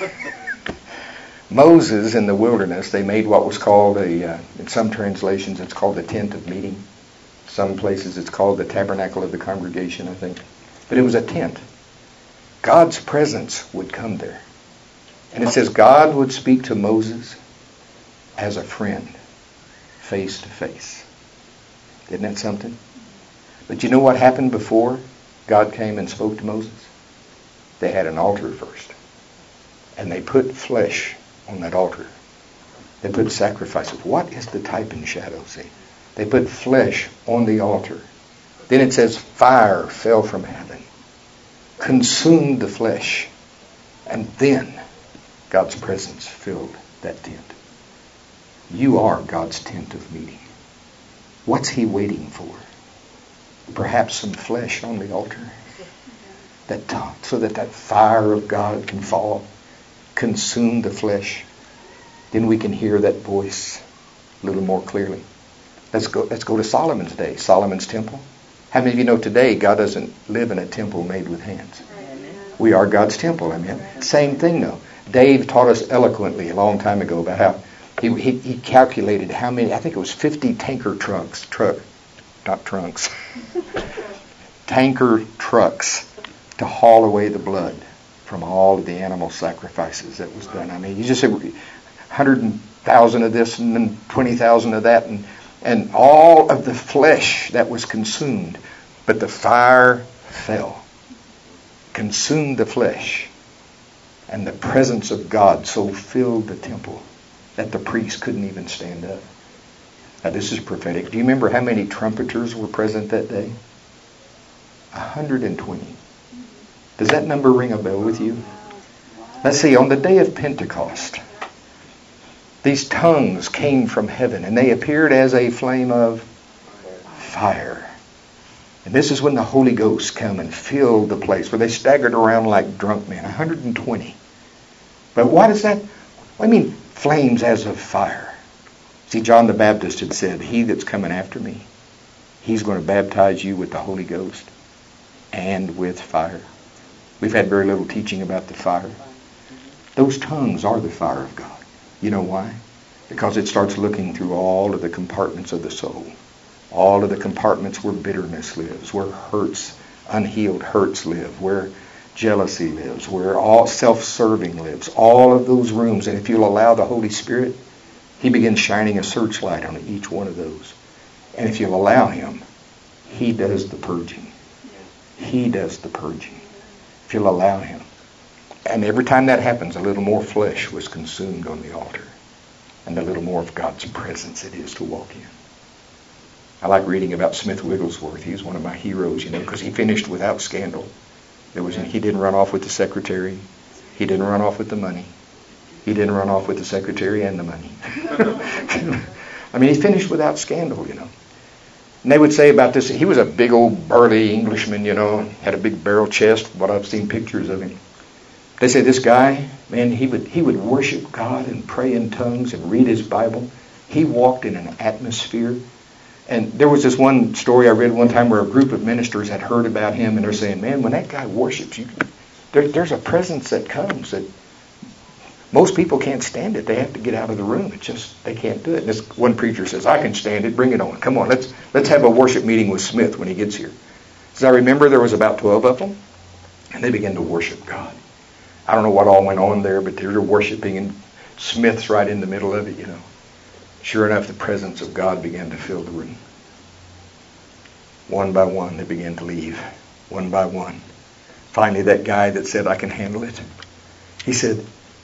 Moses in the wilderness, they made what was called a, uh, in some translations it's called the tent of meeting. Some places it's called the tabernacle of the congregation, I think. But it was a tent. God's presence would come there. And it says God would speak to Moses as a friend, face to face. Isn't that something? But you know what happened before God came and spoke to Moses? They had an altar first. And they put flesh on that altar. They put sacrifices. What is the type and shadow, see? They put flesh on the altar. Then it says fire fell from heaven, consumed the flesh, and then God's presence filled that tent. You are God's tent of meeting. What's he waiting for? Perhaps some flesh on the altar, that so that that fire of God can fall, consume the flesh. Then we can hear that voice a little more clearly. Let's go. Let's go to Solomon's day. Solomon's temple. How many of you know today God doesn't live in a temple made with hands? We are God's temple. Amen. Same thing though. Dave taught us eloquently a long time ago about how he he, he calculated how many. I think it was fifty tanker trucks. Truck. Not trunks, tanker trucks to haul away the blood from all of the animal sacrifices that was done. I mean, you just said one hundred thousand of this and then twenty thousand of that, and, and all of the flesh that was consumed. But the fire fell, consumed the flesh, and the presence of God so filled the temple that the priest couldn't even stand up. Now this is prophetic. Do you remember how many trumpeters were present that day? one hundred twenty. Does that number ring a bell with you? Let's see, on the day of Pentecost, these tongues came from heaven and they appeared as a flame of fire. And this is when the Holy Ghost came and filled the place where they staggered around like drunk men. one hundred twenty. But what is that? I mean, flames as of fire. See, John the Baptist had said, he that's coming after me, he's going to baptize you with the Holy Ghost and with fire. We've had very little teaching about the fire. Those tongues are the fire of God. You know why? Because it starts looking through all of the compartments of the soul. All of the compartments where bitterness lives, where hurts unhealed hurts live, where jealousy lives, where all self-serving lives, all of those rooms. And if you'll allow the Holy Spirit, He begins shining a searchlight on each one of those. And if you'll allow Him, He does the purging. He does the purging. If you'll allow Him. And every time that happens, a little more flesh was consumed on the altar. And a little more of God's presence it is to walk in. I like reading about Smith Wigglesworth. He's one of my heroes, you know, because he finished without scandal. There was he didn't run off with the secretary. He didn't run off with the money. He didn't run off with the secretary and the money. I mean, he finished without scandal, you know. And they would say about this, he was a big old burly Englishman, you know, had a big barrel chest, what I've seen pictures of him. They say this guy, man, he would he would worship God and pray in tongues and read his Bible. He walked in an atmosphere. And there was this one story I read one time where a group of ministers had heard about him, and they're saying, man, when that guy worships, you, there, there's a presence that comes that most people can't stand it. They have to get out of the room. It's just, they can't do it. And this one preacher says, I can stand it. Bring it on. Come on, let's let's have a worship meeting with Smith when he gets here. So I remember there was about twelve of them, and they began to worship God. I don't know what all went on there, but they were worshiping, and Smith's right in the middle of it, you know. Sure enough, the presence of God began to fill the room. One by one, they began to leave. One by one. Finally, that guy that said, I can handle it, he said,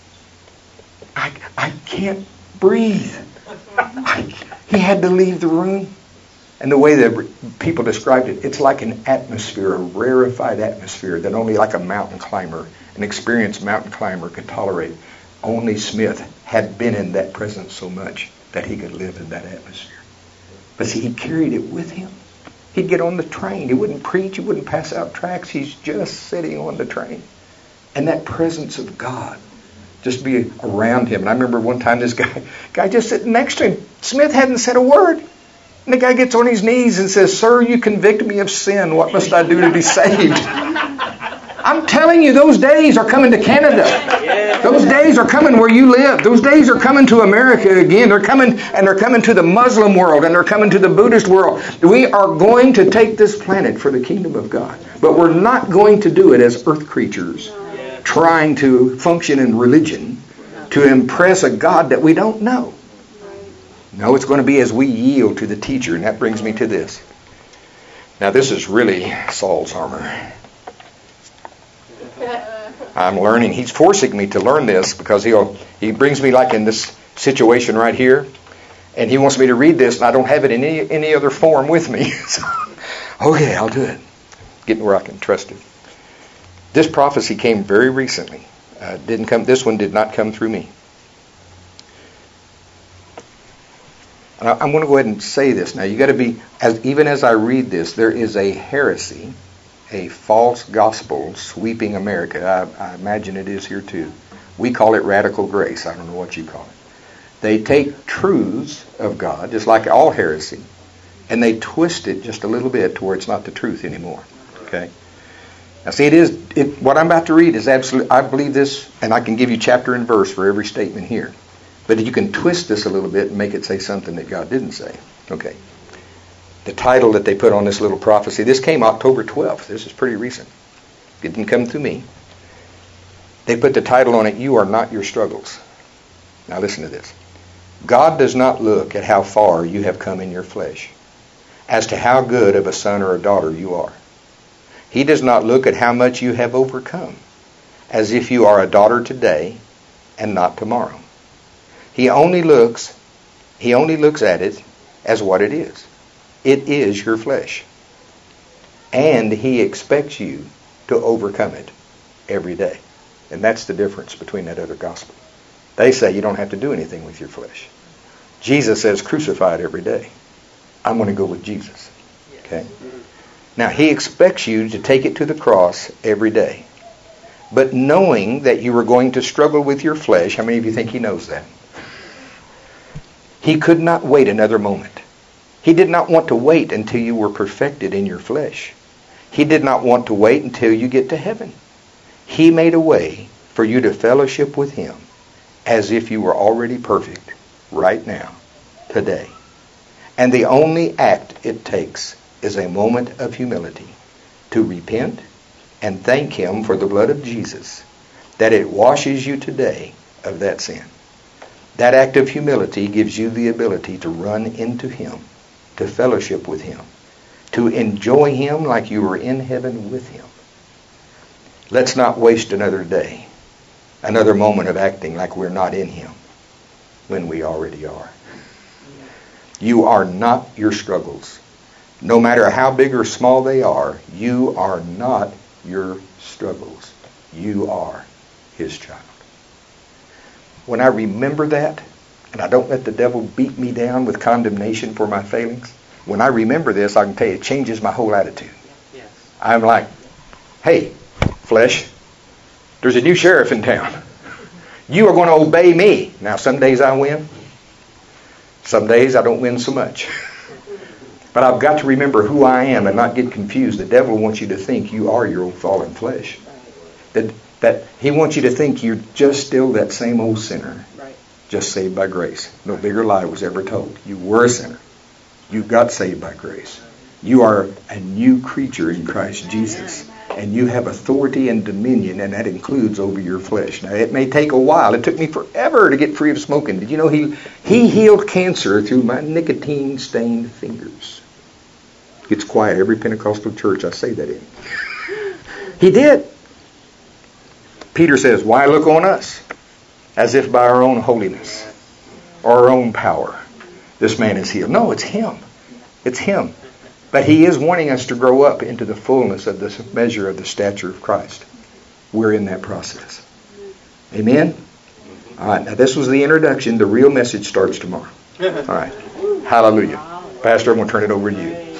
I, I can't breathe. I, he had to leave the room. And the way that people described it, it's like an atmosphere, a rarefied atmosphere that only like a mountain climber, an experienced mountain climber could tolerate. Only Smith had been in that presence so much that he could live in that atmosphere. But see, he carried it with him. He'd get on the train. He wouldn't preach. He wouldn't pass out tracts. He's just sitting on the train. And that presence of God just be around him. And I remember one time this guy, guy just sitting next to him. Smith hadn't said a word. And the guy gets on his knees and says, Sir, you convict me of sin. What must I do to be saved? I'm telling you, those days are coming to Canada. Those days are coming where you live. Those days are coming to America again. They're coming, and they're coming to the Muslim world, and they're coming to the Buddhist world. We are going to take this planet for the kingdom of God. But we're not going to do it as earth creatures, trying to function in religion to impress a God that we don't know. No, it's going to be as we yield to the teacher, and that brings me to this. Now, this is really Saul's armor. I'm learning. He's forcing me to learn this because he'll he brings me like in this situation right here, and he wants me to read this, and I don't have it in any any other form with me. So, okay, I'll do it. Getting where I can trust it. This prophecy came very recently. Uh, didn't come. This one did not come through me. And I, I'm going to go ahead and say this now. You got to be as even as I read this, there is a heresy, a false gospel sweeping America. I, I imagine it is here too. We call it radical grace. I don't know what you call it. They take truths of God, just like all heresy, and they twist it just a little bit to where it's not the truth anymore. Okay. Now see, it is it, what I'm about to read is absolute. I believe this, and I can give you chapter and verse for every statement here. But you can twist this a little bit and make it say something that God didn't say. Okay. The title that they put on this little prophecy, this came October twelfth. This is pretty recent. It didn't come through me. They put the title on it, You Are Not Your Struggles. Now listen to this. God does not look at how far you have come in your flesh, as to how good of a son or a daughter you are. He does not look at how much you have overcome, as if you are a daughter today and not tomorrow. He only looks, he only looks at it as what it is. It is your flesh. And he expects you to overcome it every day. And that's the difference between that other gospel. They say you don't have to do anything with your flesh. Jesus says crucify it every day. I'm going to go with Jesus. Okay? Now, he expects you to take it to the cross every day. But knowing that you are going to struggle with your flesh, how many of you think he knows that? He could not wait another moment. He did not want to wait until you were perfected in your flesh. He did not want to wait until you get to heaven. He made a way for you to fellowship with him as if you were already perfect right now, today. And the only act it takes is a moment of humility to repent and thank Him for the blood of Jesus, that it washes you today of that sin. That act of humility gives you the ability to run into Him, to fellowship with Him, to enjoy Him like you were in heaven with Him. Let's not waste another day, another moment of acting like we're not in Him when we already are. You are not your struggles. No matter how big or small they are, you are not your struggles. You are His child. When I remember that, and I don't let the devil beat me down with condemnation for my failings, when I remember this, I can tell you it changes my whole attitude. Yes. I'm like, hey, flesh, there's a new sheriff in town. You are going to obey me. Now, some days I win. Some days I don't win so much. But I've got to remember who I am and not get confused. The devil wants you to think you are your old fallen flesh. That that he wants you to think you're just still that same old sinner. Right. Just saved by grace. No bigger lie was ever told. You were a sinner. You got saved by grace. You are a new creature in Christ Jesus. And you have authority and dominion, and that includes over your flesh. Now, it may take a while. It took me forever to get free of smoking. Did you know he, he healed cancer through my nicotine-stained fingers? It's quiet. Every Pentecostal church I say that in. He did. Peter says, why look on us as if by our own holiness or our own power this man is healed? No, it's Him. It's Him. But He is wanting us to grow up into the fullness of this measure of the stature of Christ. We're in that process. Amen? All right, now this was the introduction. The real message starts tomorrow. All right. Hallelujah. Pastor, I'm going to turn it over to you.